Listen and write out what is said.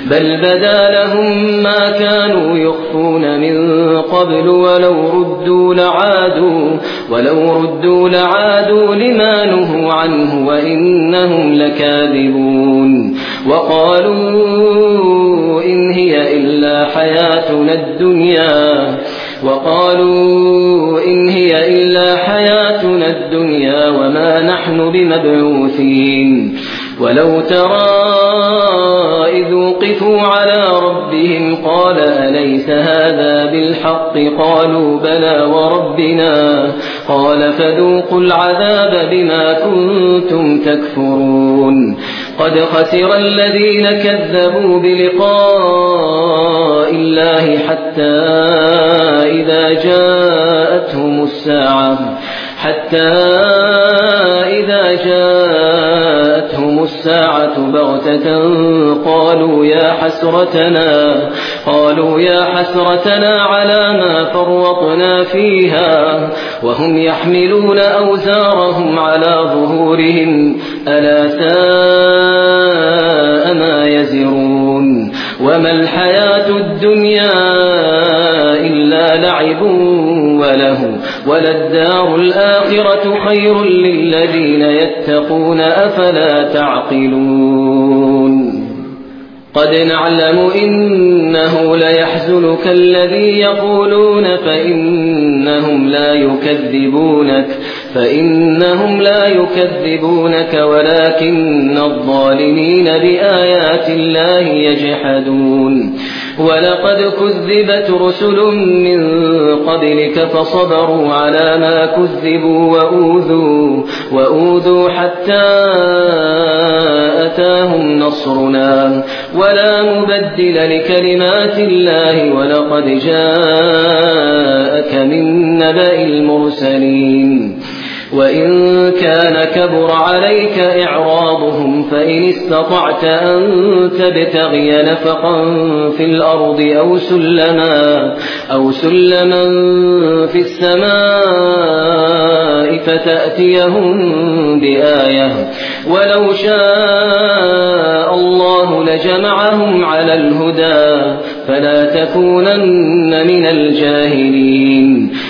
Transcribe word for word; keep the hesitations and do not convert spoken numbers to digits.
بل بدا لهم ما كانوا يخفون من قبل ولو ردوا لعادوا, ولو ردوا لعادوا لما نهوا عنه وإنهم لكاذبون. وقالوا إن هي إلا حياتنا الدنيا وقالوا إن هي إلا حياتنا الدنيا وما نحن بمبعوثين. ولو ترى إذ وقفوا على ربهم قال أليس هذا بالحق قالوا بلى وربنا قال فذوقوا العذاب بما كنتم تكفرون. قد خسر الذين كذبوا بلقاء الله حتى إذا جاءتهم الساعة حتى إذا جاءتهم الساعة بغتة قالوا يا حسرتنا قالوا يا حسرتنا على ما فرطنا فيها وهم يحملون أوزارهم على ظهورهم ألا ساء ما يزرون. وما الحياة الدنيا إلا لعب وله وللدار الآخرة خير للذين يتقون أفلا تعقلون. قد نعلم إنه ليحزنك الذي يقولون فإنهم لا يكذبونك فإنهم لا يكذبونك ولكن الظالمين بآيات الله يجحدون. ولقد كذبت رسل من قبلك فصبروا على ما كذبوا وأوذوا, وأوذوا حتى أتاهم نصرنا ولا مبدل لكلمات الله ولقد جاءك من نبأ المرسلين. وإن كان كبر عليك إعراضهم فإن استطعت أن تبتغي نفقا في الأرض أو سلما, أو سلما في السماء فتأتيهم بآية ولو شاء الله لجمعهم على الهدى فلا تكونن من الجاهلين.